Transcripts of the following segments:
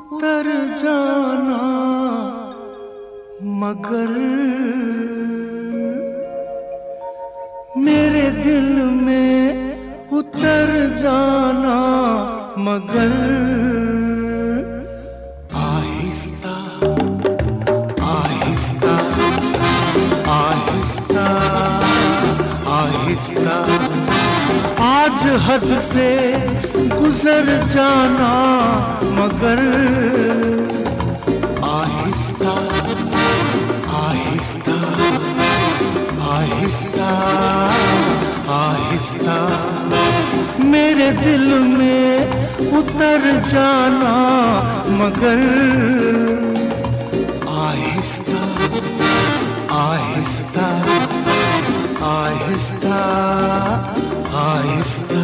उतर जाना मगर मेरे दिल में उतर जाना मगर आहिस्ता आहिस्ता आहिस्ता आहिस्ता आज हद से गुजर जाना मगर आहिस्ता आहिस्ता आहिस्ता आहिस्ता मेरे दिल में उतर जाना मगर आहिस्ता आहिस्ता आहिस्ता आहिस्ता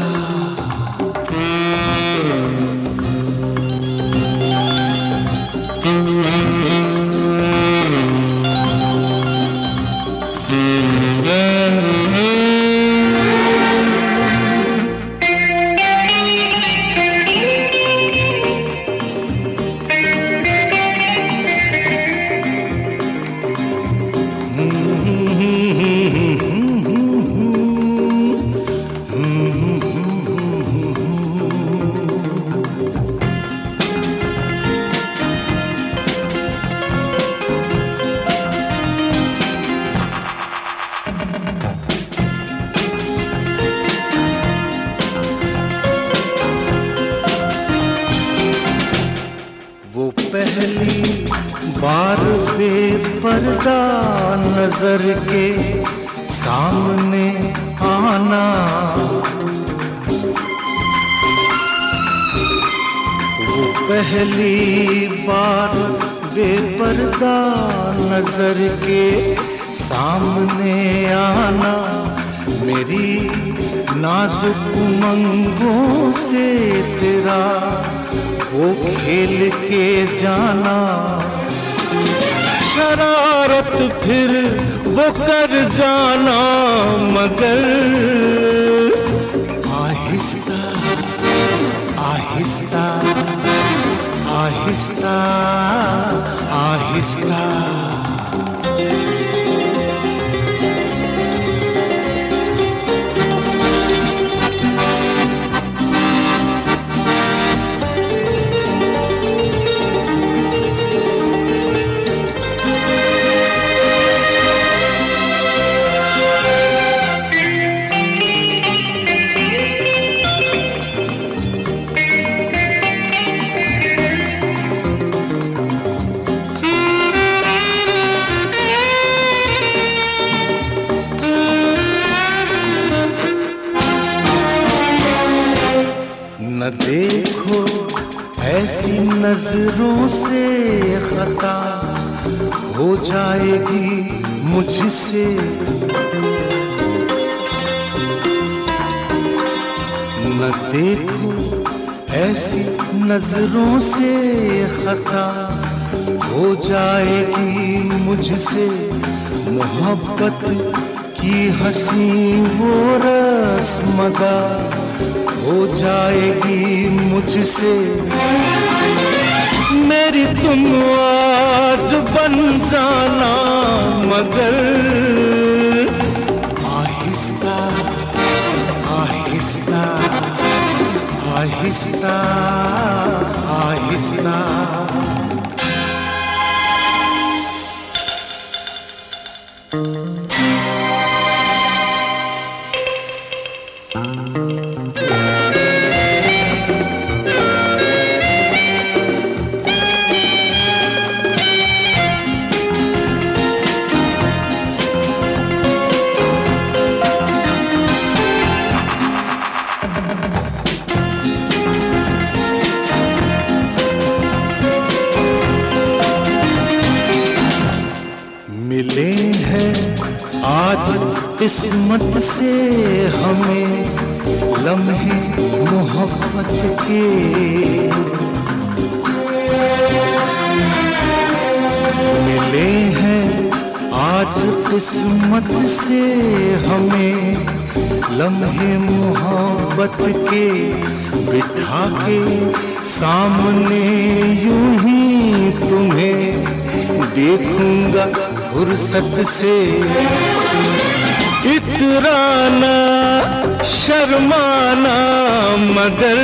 पहली बार बेपर्दा नजर के सामने आना वो पहली बार बेपर्दा नजर के सामने आना मेरी नाजुक उमंगों से तेरा वो खेल के जाना शरारत फिर वो कर जाना मगर आहिस्ता आहिस्ता आहिस्ता आहिस्ता न देखो ऐसी नजरों से खता हो जाएगी मुझसे न देखो ऐसी नजरों से खता हो जाएगी मुझसे मोहब्बत की हंसी वो रस्मदा हो जाएगी मुझसे मेरी तुम आज बन जाना मगर आहिस्ता आहिस्ता आहिस्ता आहिस्ता मिले हैं आज किस्मत से हमें लम्हे मोहब्बत के मिले हैं आज किस्मत से हमें लम्हे मोहब्बत के बिठा के सामने यूं ही तुम्हें देखूंगा फुर्सत से। इतराना शर्माना मगर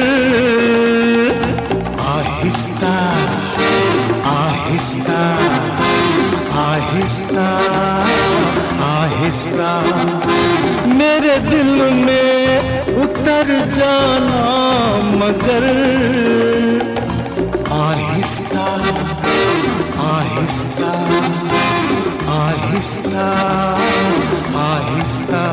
आहिस्ता आहिस्ता आहिस्ता आहिस्ता मेरे दिल में उतर जाना मगर आहिस्ता आहिस्ता आहिस्ता आहिस्ता।